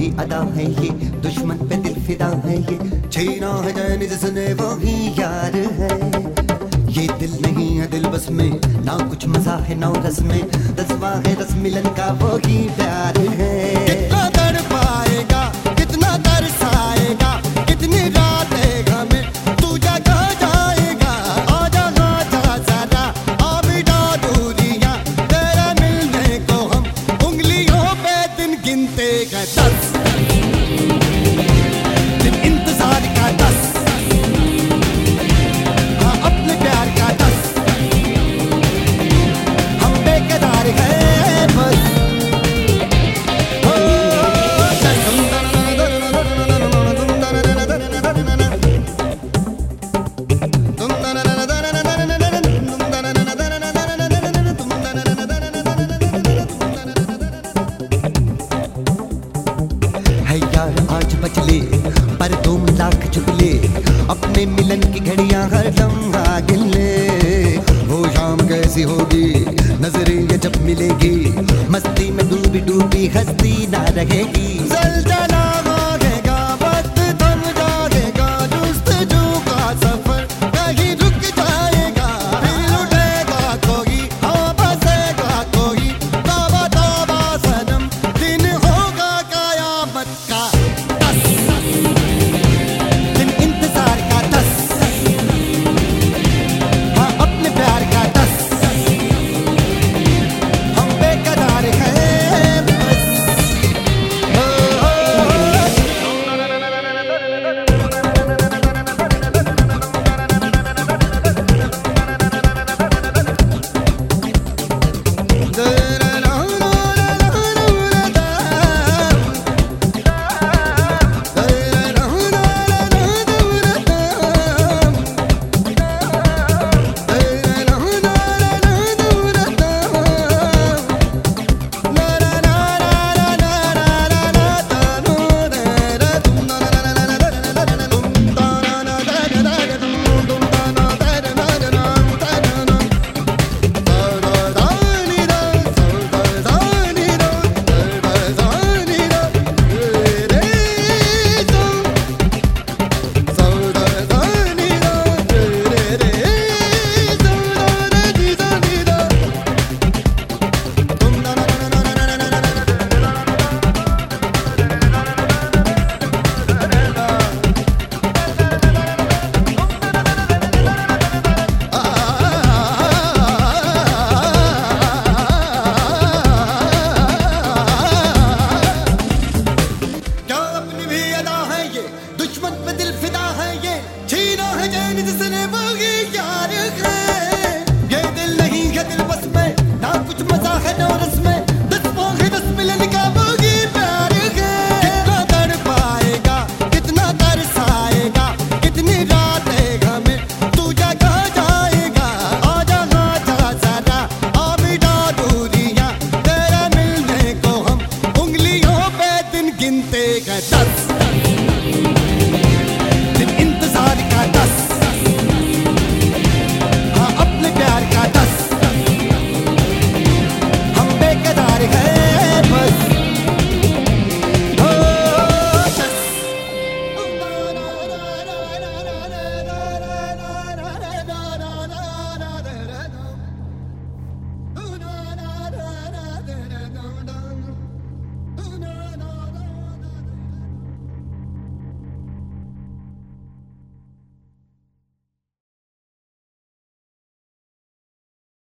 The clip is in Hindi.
वही अदा है ये, दुश्मन पे दिल फिदा है ये, छीना है जान जिसने वही यार है। ये दिल नहीं है दिल बस में, ना कुछ मजा है ना रस में, दसवां है रस मिलन का वही प्यार है। कितना दर्द पाएगा, कितना तरसाएगा, कितनी रातें हमें तू जगा जाएगा। आजा आजा जरा आ मिटा दूरियां, तेरे मिलने को हम उंगलियों पे दिन गिनते गए 10 दिन इंतजार का 10, हाँ अपने प्यार का 10, हम बेकरार हैं बस। है यार आज बचले पर 2 लाख चुगले, अपने मिलन की घड़ियां हर लम्हा गिले। वो शाम कैसी होगी नजरें ये जब मिलेगी, मस्ती में डूबी डूबी हस्ती ना रहेगी।